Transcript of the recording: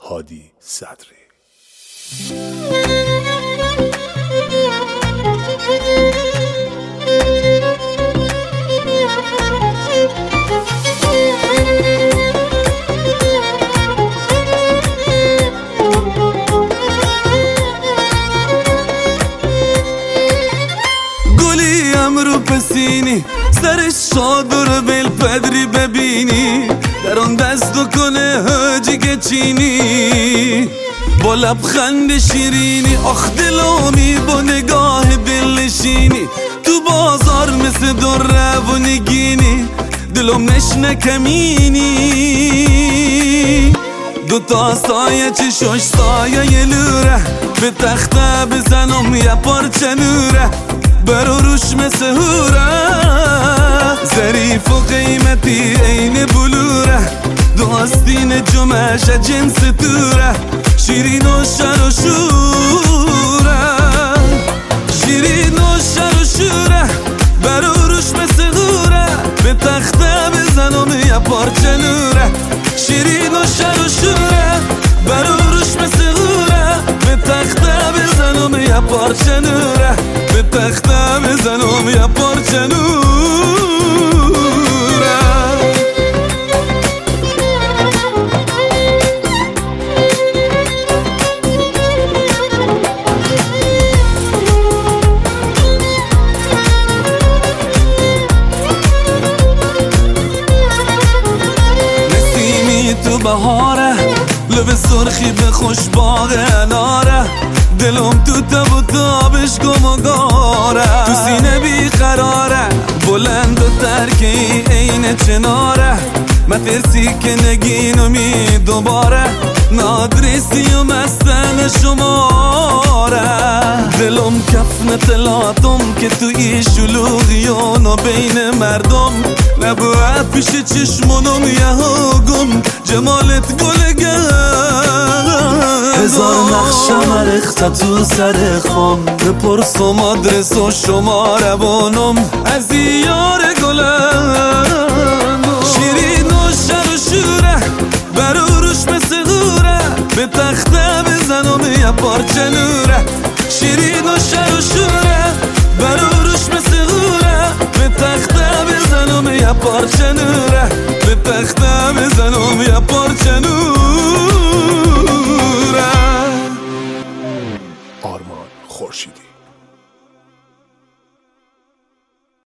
هادی صدری. گلیم رو پسینی سرش شادر بیل پدری ببینی در اون دست و کنه هجی چینی با لبخند شیرینی آخ دلامی با نگاه دلشینی تو بازار مثل دره و نگینی دلم نشنه کمینی دوتا سایه چشوش سایه یه لوره به تخته بزنم یه پارچه نوره برو روش مثل هوره ظریف و قیمتی عین بلوره دو آستین جمعش جنس توره شیرین و شر و شوره شیرین و شر و شوره برو روش مثل هوره به تخته بزنم یه پارچه نوره شیرین و شر و شوره برو روش مثل هوره به تخته بزنم یه پارچه نوره به تخته بزنم یه پارچه نوره. نسیمی تو بهاره لب سرخی به خوش باغ اناره دلم تو تب و تابش گم و گاره تو سینه بی قراره بلند و ترکی عین چناره مترسی که نگینو می دوباره نادرسی و مستن شماره دلم کفن تلاتم که توی شلوغیانو بین مردم نبوه پیش چشمونم یه گم جمالت هزار نقشم ریخته تو سر خم بپرسم آدرس و شماره بانم از یار گلم شیرین و شر و شوره برو روش مثل غوره به تخته بزنم یه پارچه نوره شیرین و شر و شوره برو روش مثل غوره به تخته بزنم یه پارچه نوره به تخته بزنم یه پارچه نوره.